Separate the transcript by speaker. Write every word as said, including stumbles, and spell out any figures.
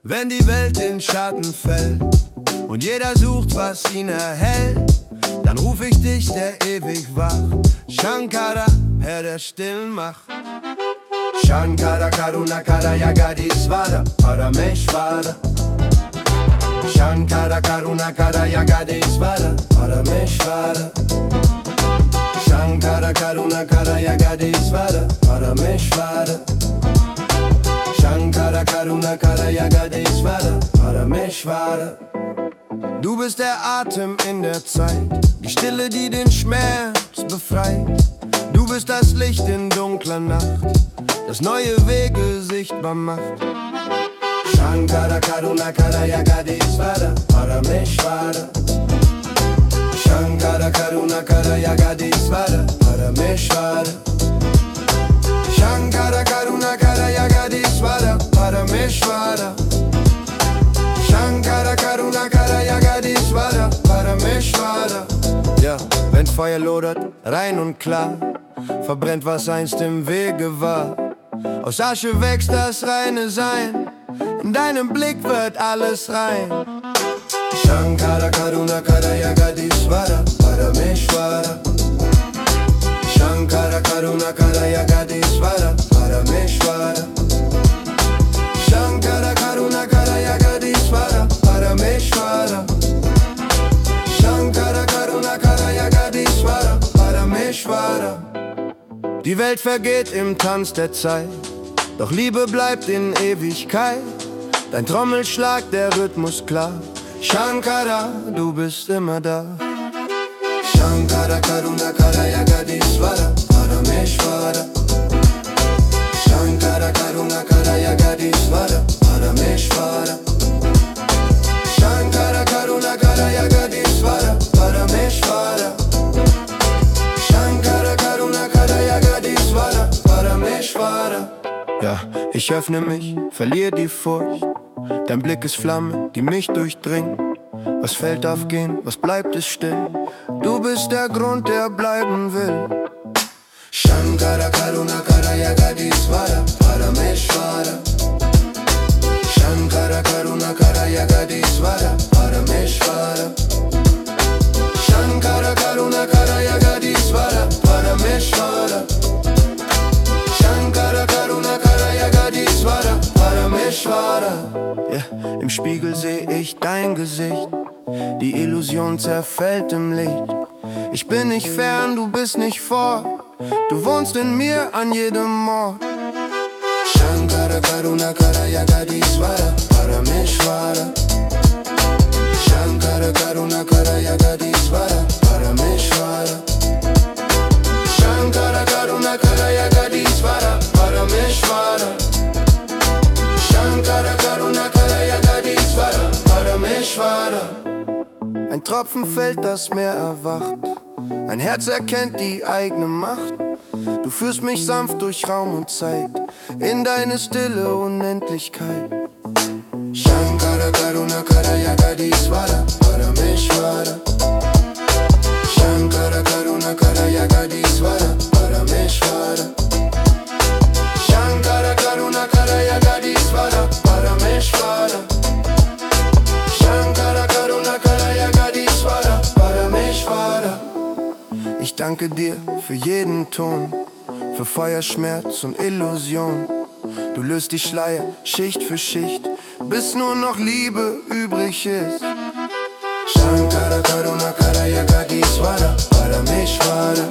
Speaker 1: Wenn die Welt in Schatten fällt und jeder sucht, was ihn erhält, dann ruf ich dich, der ewig wach. Shankara, Herr der stillen Macht. Shankara Karunakara Jagadisvara Parameshvara. Shankara Karunakara Jagadisvara Parameshvara. Shankara Karunakara Jagadisvara Parameshvara. Shankara Karunakara Jagadisvara Parameshvara. Du bist der Atem in der Zeit, die Stille, die den Schmerz befreit. Du bist das Licht in dunkler Nacht, das neue Wege sichtbar macht. Shankara Karunakara Jagadisvara Parameshvara. Shankara Karunakara Jagadisvara Parameshvara. Shankara Karunakara Jagadisvara Parameshvara. Shankara Karunakara Jagadisvara Parameshvara. Ja, wenn Feuer lodert, rein und klar, verbrennt, was einst im Wege war. Aus Asche wächst das reine Sein, in deinem Blick wird alles rein. Shankara Karunakara Jagadisvara Parameshvara. Shankara Karunakara Jagadisvara Parameshvara. Shankara Karunakara Jagadisvara Parameshvara. Shankara Karunakara Jagadisvara Parameshvara. Die Welt vergeht im Tanz der Zeit, doch Liebe bleibt in Ewigkeit. Dein Trommelschlag, der Rhythmus klar. Shankara, du bist immer da. Shankara Karunakara Jagadisvara Parameshvara. Shankara Karunakara Jagadisvara Parameshvara. Shankara Karunakara Jagadisvara Parameshvara. Shankara Karunakara Jagadisvara Parameshvara. Ja, ich öffne mich, verliere die Furcht. Dein Blick ist Flamme, die mich durchdringt. Was fällt auf gehen, was bleibt ist still. Du bist der Grund, der bleiben will. Shankara Karunakara Jagadisvara Parameshvara. Shankara Karunakara Jagadisvara Parameshvara. Shankara Karunakara Jagadisvara Parameshvara. Shankara Karunakara Jagadisvara Parameshvara. Ja, im Spiegel seh ich dein Gesicht, die Illusion zerfällt im Licht. Ich bin nicht fern, du bist nicht fort, du wohnst in mir an jedem Mord. Shankara Karunakara Jagadisvara Parameshvara. Shankara Karunakara Jagadisvara Parameshvara. Shankara Karunakara Jagadisvara Parameshvara. Shankara Karunakara Jagadisvara Parameshvara. Ein Tropfen fällt, das Meer erwacht, ein Herz erkennt die eigene Macht. Du führst mich sanft durch Raum und Zeit, in deine stille Unendlichkeit. Shankara Karunakara Jagadisvara Parameshvara. Shankara Karunakara Jagadisvara Parameshvara. Shankara Karunakara Jagadisvara Parameshvara. Shankara Karunakara Jagadisvara Parameshvara. Ich danke dir für jeden Ton, für Feuer, Schmerz und Illusion. Du löst die Schleier Schicht für Schicht, bis nur noch Liebe übrig ist. Shankara Karunakara Jagadisvara Parameshvara.